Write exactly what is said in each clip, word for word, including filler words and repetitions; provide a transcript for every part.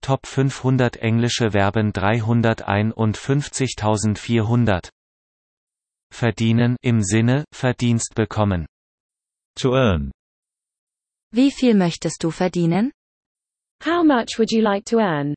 Top fünfhundert englische Verben dreihunderteinundfünfzigtausendvierhundert. Verdienen im Sinne Verdienst bekommen. To earn. Wie viel möchtest du verdienen? How much would you like to earn?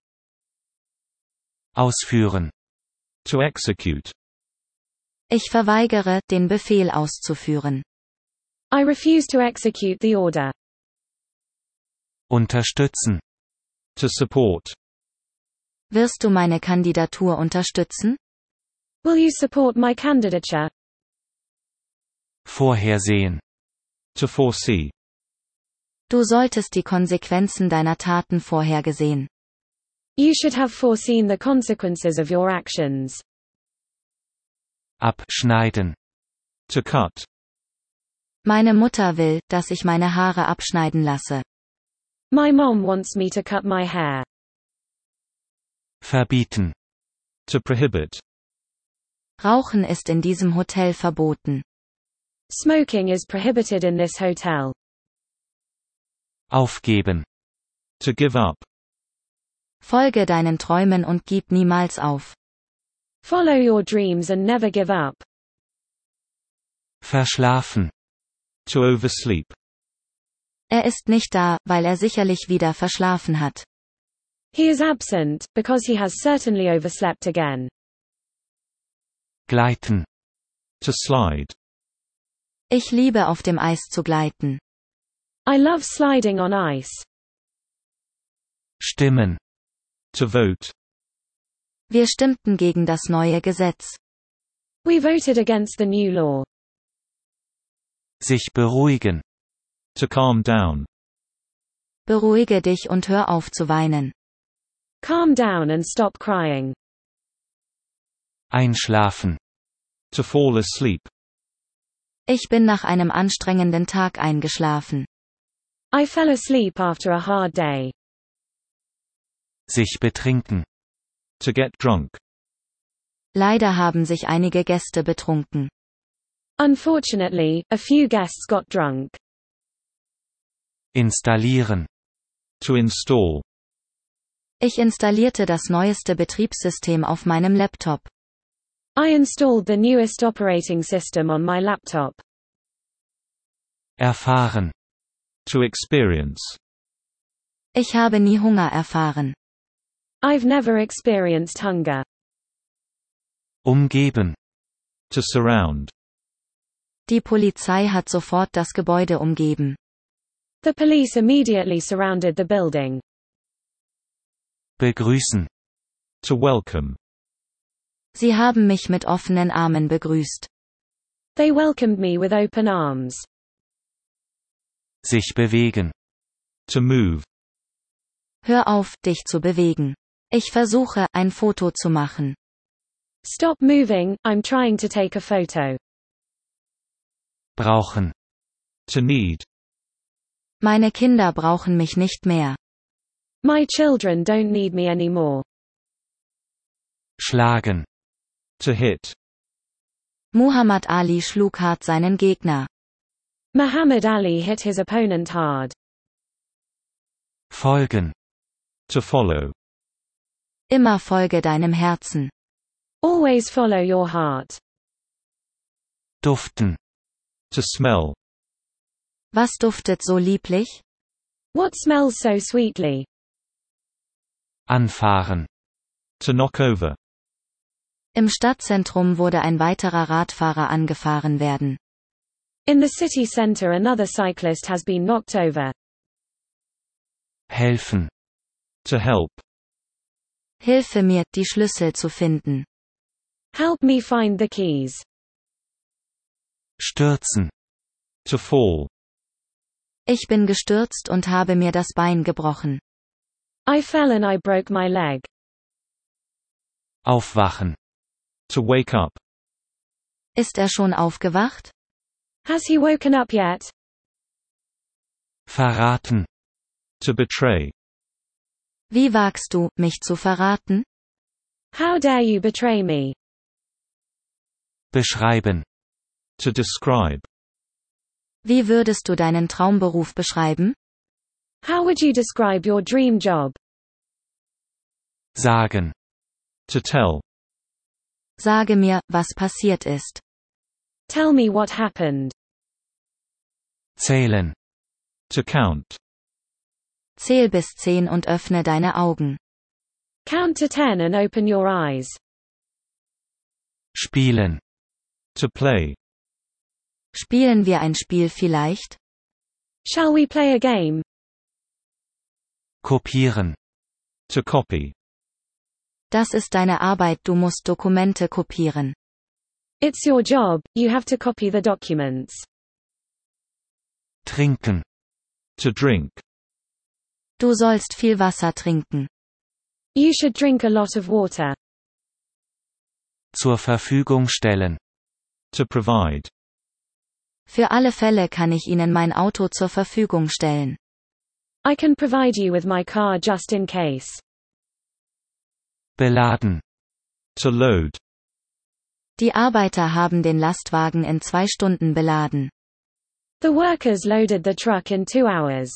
Ausführen. To execute. Ich verweigere, den Befehl auszuführen. I refuse to execute the order. Unterstützen. To support. Wirst du meine Kandidatur unterstützen? Will you support my candidature? Vorhersehen. To foresee. Du solltest die Konsequenzen deiner Taten vorhergesehen. You should have foreseen the consequences of your actions. Abschneiden. To cut. Meine Mutter will, dass ich meine Haare abschneiden lasse. My mom wants me to cut my hair. Verbieten. To prohibit. Rauchen ist in diesem Hotel verboten. Smoking is prohibited in this hotel. Aufgeben. To give up. Folge deinen Träumen und gib niemals auf. Follow your dreams and never give up. Verschlafen. To oversleep. Er ist nicht da, weil er sicherlich wieder verschlafen hat. He is absent, because he has certainly overslept again. Gleiten. To slide. Ich liebe auf dem Eis zu gleiten. I love sliding on ice. Stimmen. To vote. Wir stimmten gegen das neue Gesetz. We voted against the new law. Sich beruhigen. To calm down. Beruhige dich und hör auf zu weinen. Calm down and stop crying. Einschlafen. To fall asleep. Ich bin nach einem anstrengenden Tag eingeschlafen. I fell asleep after a hard day. Sich betrinken. To get drunk. Leider haben sich einige Gäste betrunken. Unfortunately, a few guests got drunk. Installieren. To install. Ich installierte das neueste Betriebssystem auf meinem Laptop. I installed the newest operating system on my laptop. Erfahren. To experience. Ich habe nie Hunger erfahren. I've never experienced hunger. Umgeben. To surround. Die Polizei hat sofort das Gebäude umgeben. The police immediately surrounded the building. Begrüßen. To welcome. Sie haben mich mit offenen Armen begrüßt. They welcomed me with open arms. Sich bewegen. To move. Hör auf, dich zu bewegen. Ich versuche, ein Foto zu machen. Stop moving, I'm trying to take a photo. Brauchen. To need. Meine Kinder brauchen mich nicht mehr. My children don't need me anymore. Schlagen. To hit. Muhammad Ali schlug hart seinen Gegner. Muhammad Ali hit his opponent hard. Folgen. To follow. Immer folge deinem Herzen. Always follow your heart. Duften. To smell. Was duftet so lieblich? What smells so sweetly? Anfahren. To knock over. Im Stadtzentrum wurde ein weiterer Radfahrer angefahren werden. In the city center another cyclist has been knocked over. Helfen. To help. Hilfe mir, die Schlüssel zu finden. Help me find the keys. Stürzen. To fall. Ich bin gestürzt und habe mir das Bein gebrochen. I fell and I broke my leg. Aufwachen. To wake up. Ist er schon aufgewacht? Has he woken up yet? Verraten. To betray. Wie wagst du, mich zu verraten? How dare you betray me? Beschreiben. To describe. Wie würdest du deinen Traumberuf beschreiben? How would you describe your dream job? Sagen. To tell. Sage mir, was passiert ist. Tell me what happened. Zählen. To count. Zähl bis zehn und öffne deine Augen. Count to ten and open your eyes. Spielen. To play. Spielen wir ein Spiel vielleicht? Shall we play a game? Kopieren. To copy. Das ist deine Arbeit, du musst Dokumente kopieren. It's your job, you have to copy the documents. Trinken. To drink. Du sollst viel Wasser trinken. You should drink a lot of water. Zur Verfügung stellen. To provide. Für alle Fälle kann ich Ihnen mein Auto zur Verfügung stellen. I can provide you with my car just in case. Beladen. To load. Die Arbeiter haben den Lastwagen in zwei Stunden beladen. The workers loaded the truck in two hours.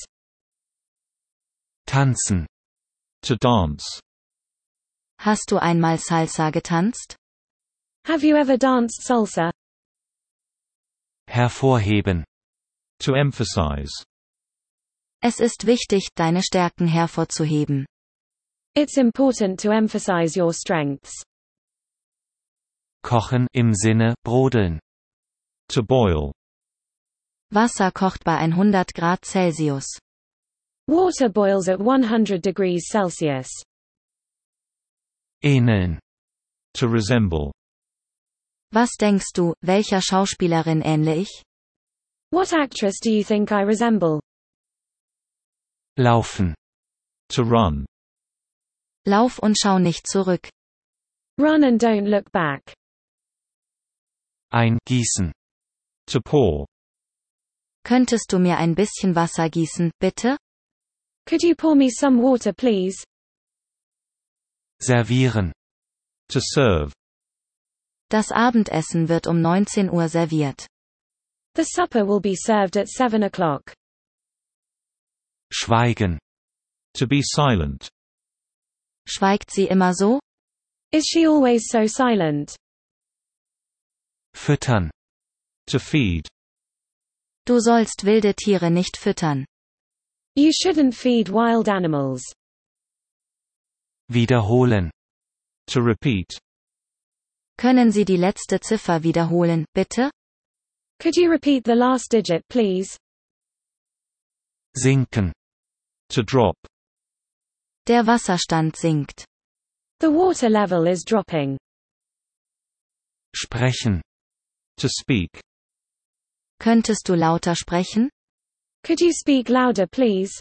Tanzen. To dance. Hast du einmal Salsa getanzt? Have you ever danced salsa? Hervorheben. To emphasize. Es ist wichtig, deine Stärken hervorzuheben. It's important to emphasize your strengths. Kochen im Sinne brodeln. To boil. Wasser kocht bei hundert Grad Celsius. Water boils at one hundred degrees Celsius. Ähneln. To resemble. Was denkst du, welcher Schauspielerin ähnle ich? What actress do you think I resemble? Laufen. To run. Lauf und schau nicht zurück. Run and don't look back. Eingießen. To pour. Könntest du mir ein bisschen Wasser gießen, bitte? Could you pour me some water, please? Servieren. To serve. Das Abendessen wird um neunzehn Uhr serviert. The supper will be served at seven o'clock. Schweigen. To be silent. Schweigt sie immer so? Is she always so silent? Füttern. To feed. Du sollst wilde Tiere nicht füttern. You shouldn't feed wild animals. Wiederholen. To repeat. Können Sie die letzte Ziffer wiederholen, bitte? Could you repeat the last digit, please? Sinken. To drop. Der Wasserstand sinkt. The water level is dropping. Sprechen. To speak. Könntest du lauter sprechen? Could you speak louder, please?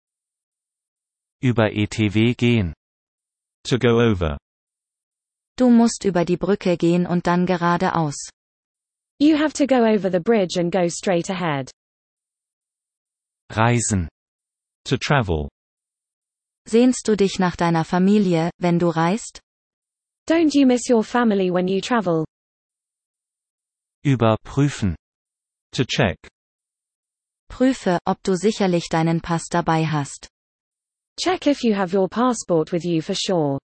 Über E T W gehen. To go over. Du musst über die Brücke gehen und dann geradeaus. You have to go over the bridge and go straight ahead. Reisen. To travel. Sehnst du dich nach deiner Familie, wenn du reist? Don't you miss your family when you travel? Überprüfen. To check. Prüfe, ob du sicherlich deinen Pass dabei hast. Check if you have your passport with you for sure.